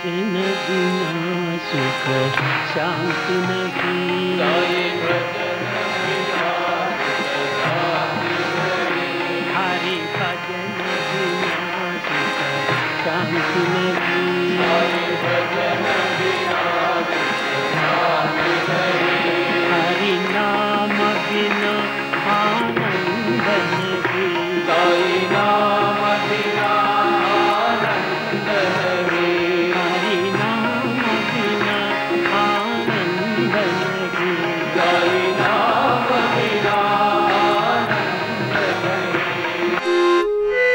भजन बिना सुख शांति नहीं। साई भजन बिना सुख शांति नहीं। हरि भजन बिना सुख शांति नहीं। साई भजन बिना सुख शांति नहीं। हरि नाम बिना आनंद नहीं। साई नाम बिना आनंद नहीं। हरि नाम बिना आनंद नहीं। साई नाम बिना आनंद नहीं।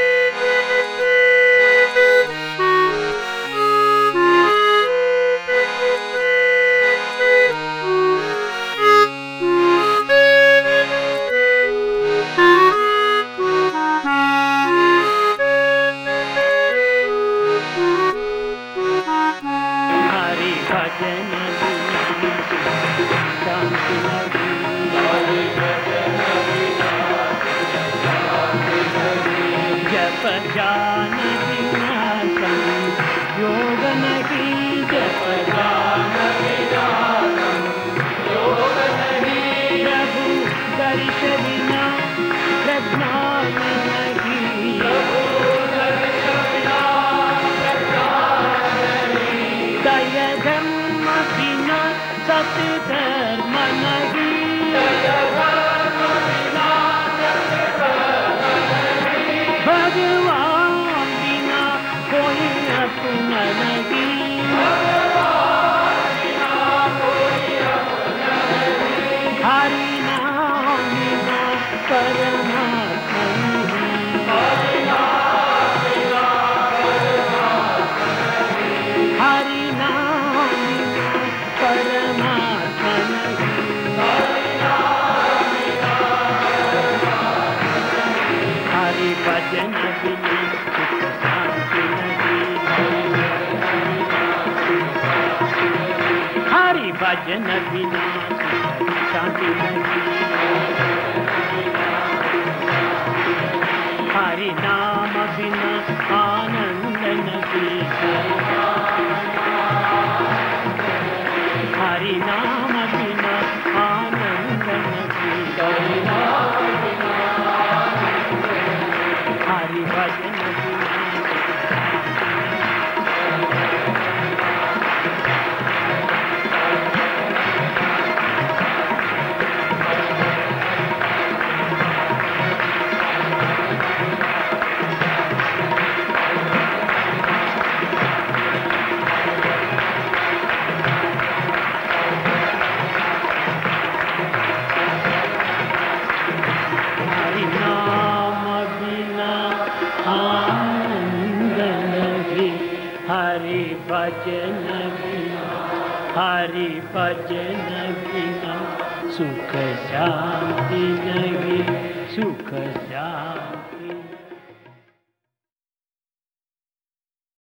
हरि भजन बिना शांति नहीं। साई भजन बिना सुख शांति नहीं। जप ज्ञान बिना संयोग नहीं। जप ज्ञान बिना संयोग नहीं। प्रभु दर्श बिना प्रज्ञान नहीं। प्रभु दर्श बिना प्रज्ञान नहीं। दय धर्म बिना सत्धर्म नहीं। जय धर्म बिना सत्कर्म नहीं। भगवान बिना कोई अपना नहीं। भगवान बिना कोई अपना नहीं। हरि नाम बिना परमात्मा नहीं। हरि नाम बिना परमात्मा नहीं। हरि नाम बिना परमात्मा नहीं। हरि नाम बिना हरि भजन बिना सुख शांति नहीं। हरि भजन बिना सुख शांति नहीं। हरि नाम बिना आनंद नहीं। हरि नाम बिना आनंद नहीं। हरि नाम बिना हरि भजन बिना हरि नाम बिना आनंद नहीं। हरि भजन बिना हरि भजन बिना सुख शांति नहीं। सुख शांति